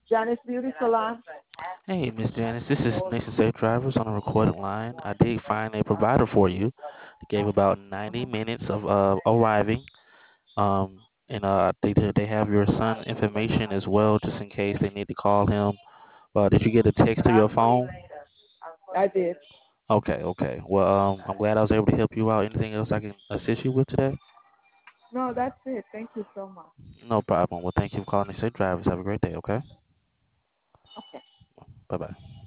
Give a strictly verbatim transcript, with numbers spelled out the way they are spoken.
Janice Beauty Salon. Hey, Miss Janice, this is Nation Safe Drivers on a recorded line. I did find a provider for you. They gave about ninety Uh-huh. minutes of uh, arriving. Um, and uh, they they have your son information as well, just in case they need to call him. Uh, did you get a text to your phone? I did. Okay, okay. Well, um, I'm glad I was able to help you out. Anything else I can assist you with today? No, that's it. Thank you so much. No problem. Well, thank you for calling Nation Safe Drivers. Have a great day. Okay. Okay. Bye bye.